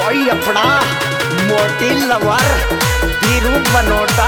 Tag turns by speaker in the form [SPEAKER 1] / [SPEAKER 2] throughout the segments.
[SPEAKER 1] कोई अपना मोटी lover Dhiru Banota.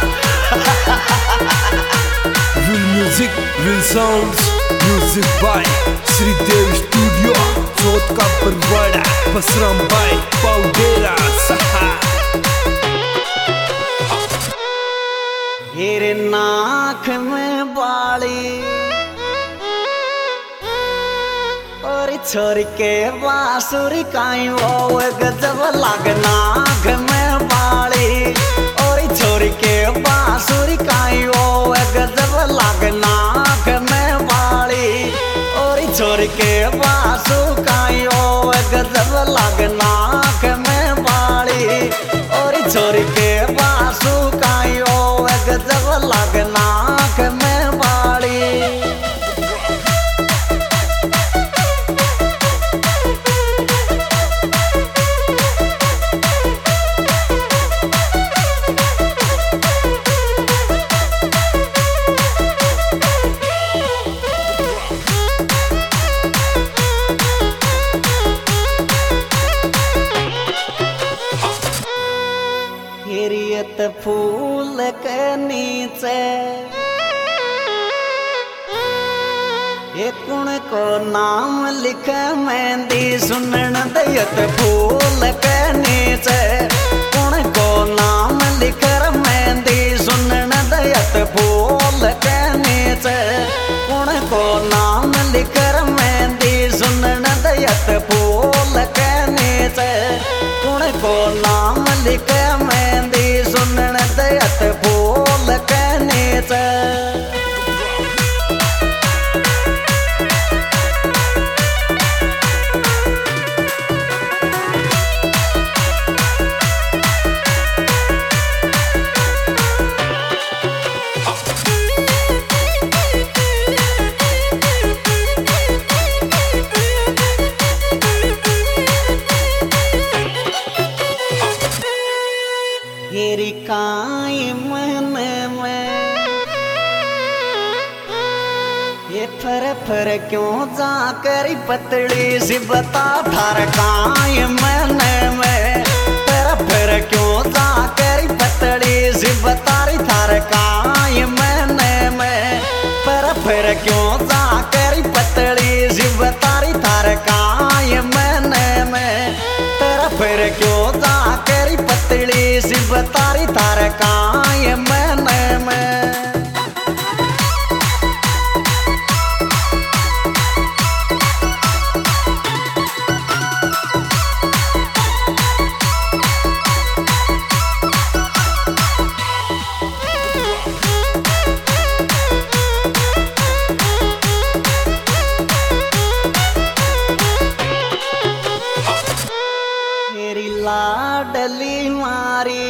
[SPEAKER 2] Real music, real sounds, music by Shridev studio, Chauth का परवाड़ा, बसराम भाई पाउडेरा सहा।
[SPEAKER 1] हेरे नाक में बाली और छोरी के बांसुरी काई वो गजब लाग। नाक में बाली और छोरी के बांसुरी काई वो गजब लाग। नाक में बाली और छोरी के बांसु काई वो गजब लाग। नाक में बाली और छोरी के बांसु काई वो गजब लाग। नाक में बाली हिरियत फूल के नीचे ये कुण को नाम लिख मेहंदी सुनन दयत। फूल के नीचे कुण को नाम लिख मेहंदी सुनन दयत। फूल के नीचे कुण को नाम लिख मेहंदी सुनन दयत। फूल के नीचे कुण को नाम लिख मेहंदी सुनन दयत। फूल के नीचे हेरी काई मन में ये फर क्यों जा करी पतली सी बता। थार काई मन में फर क्यों जा करी पतली सी बता। थार काई मन में फर क्यों जा करी पतली सी बता। थार काई मन में फर क्यों जा करी पतली सी बतारी। थार काई मन में मेरी लाडली मारी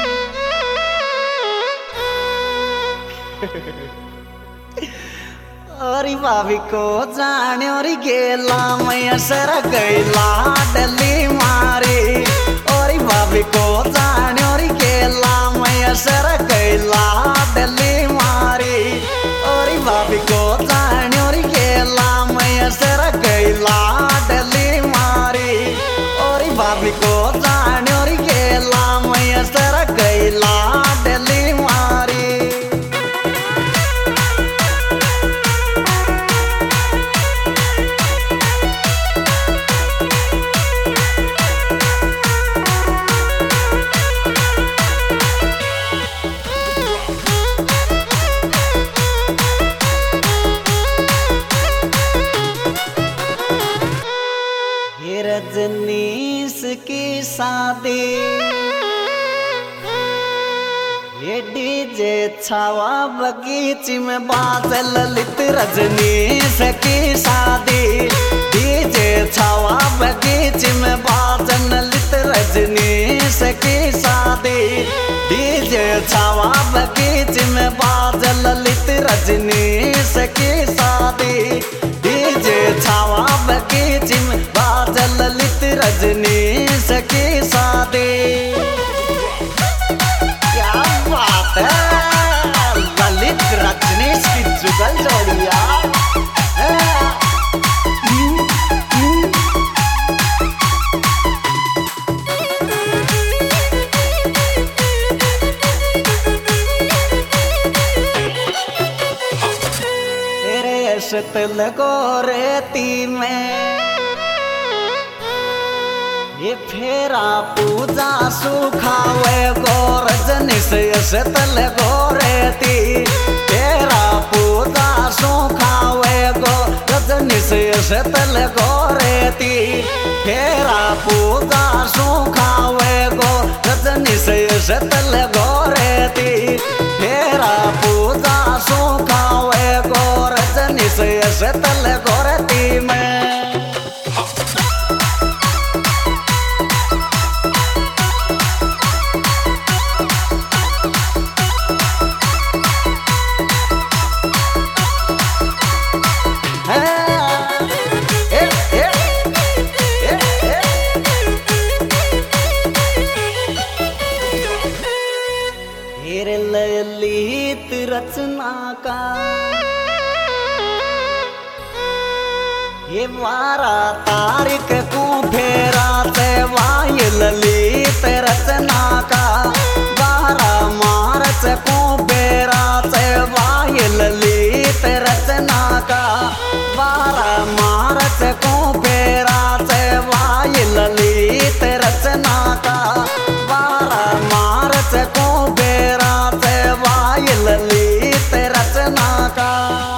[SPEAKER 1] और भाभी को जाने और गेला मैं सर गई। लाडली मारी और भाभी को जाने और गेला मैं सर गई। लाडली मारी और भाभी को जाने और गेला मैं सर गई। लाडली मारी और भाभी को जाने और गेला मैं सर गई। लाडली मारी रजनीश की शादी ये डीजे छावा बगीचे में बाजे ललित। रजनीश की शादी डीजे छावा बगीचे में बाजे ललित। रजनीश की शादी डीजे छावा बगीचे में बाजे ललित। रजनीश की शादी डीजे छावा बगीचे में बाजे ललित। रजनीश की शादी क्या बात है। ललित रजनीश की जुगल जोड़िया तल गोरेती में ये फेरा पूजा सुखावे गोरजनी से तल गोरेती फेरा पूजा सुखावे गोरजनी से तल गोरेती फेरा पूजा सुखावे गोरजनी से तल गोरेती फेरा पूजा सुखावे गोरजनी से तल गोरेती में ललित रचना का ये 12 तारीख को फेरा से वाय ललित रचना का 12 मार्च को फेरा से वाय ललित रचना का 12 मार्च को फेरा से वाय ललित रचना का 12 मार्च को फेरा से वाय ललित रचना का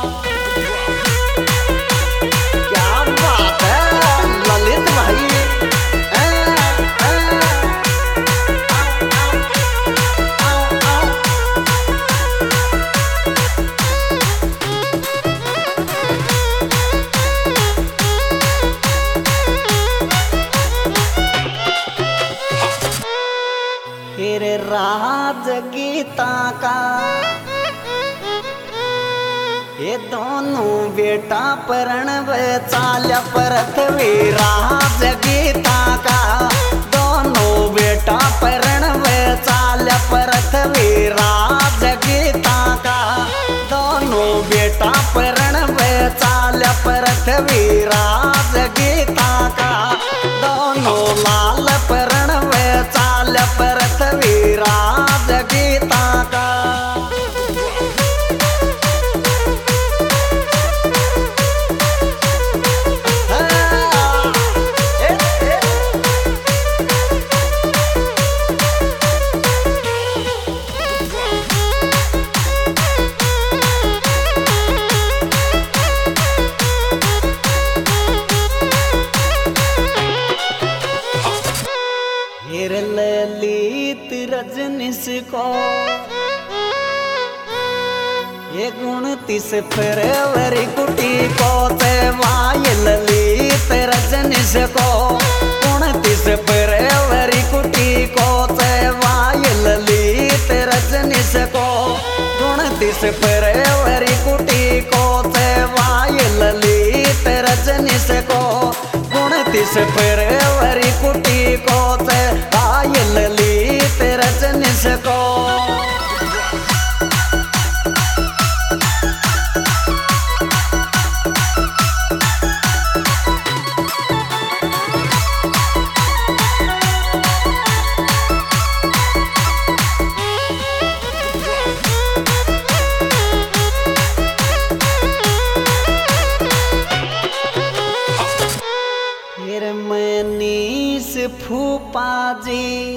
[SPEAKER 1] क्या बात है ललित भाई फिर राज गीता का ये दोनों बेटा प्रणव चाल्या पृथ्वी राज गीता का दोनों बेटा प्रणव चाल्या पृथ्वी राज गीता का दोनों बेटा प्रणव चाल्या पृथ्वी राज गीता का दोनों लाल प्रणव चाल्या पृथ्वी राज गीता का ललित रजनीश को ये 29 फरवरी कुटी को वाय ललित रजनीश को 29 फरवरी कुटी को वाय ललित रजनीश को 29 फरवरी कुटी को वाय ललित रजनीश को 29 फरवरी कुटी को वाय ललित रजनीश को मनीष फूफा जी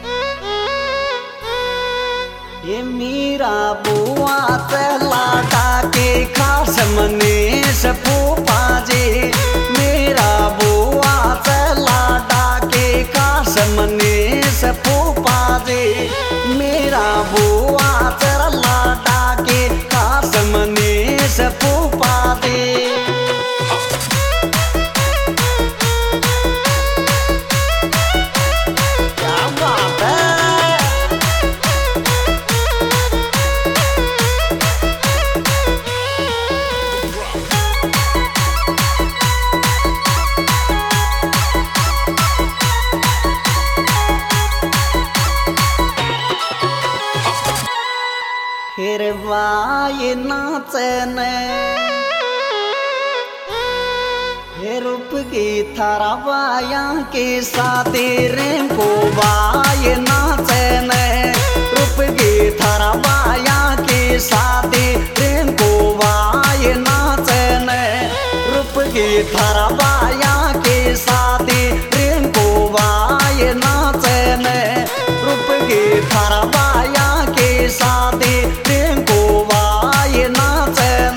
[SPEAKER 1] ये मीरा बुआ लाडा के खास मनीष फूफा जी मेरा बुआ लाडा के खास मनीष फूफा जी मेरा बुआ लाडा के खास मनीष फूफा जी फिर वाय नाचन रूप की थारा बाया के साथी रिंकू वाय नाचन रूप की थारा बाया के साथी रिंकू वाय नाचन की थारा बाया के शादी रिंकू बाय नाचन रूप की थारा बाया के शादी रिंकू बाय नाचन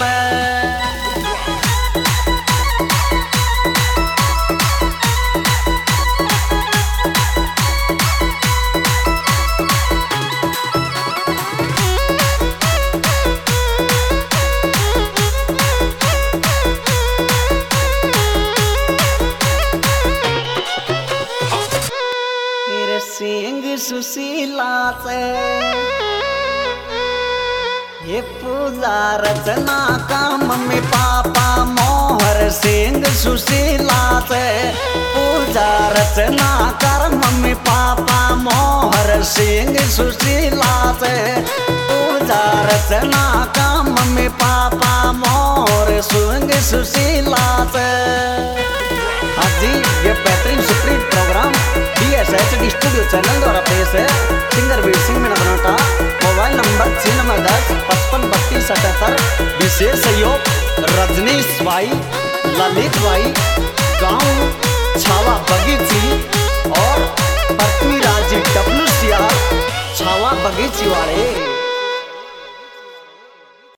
[SPEAKER 1] सिंह सुशीलाचे हे पूजा रचना का मम्मी पापा मोहर सिंह सुशीलाचे पूजा रचना कर मम्मी पापा मोहर सिंह सुशीलाचे पूजा रचना का मम्मी पापा मोहर सिंह सुशीलाचे। हाँ जी, ये बेहतरीन supreme program DSHD studio channel द्वारा पेश है। Singer Veer Singh Meena Banata, mobile number 6910553277। विशेष सहयोग रजनीश भाई, ललित भाई, गांव छावा बगीची और पृथ्वीराज WCR छावा बगीची वाले।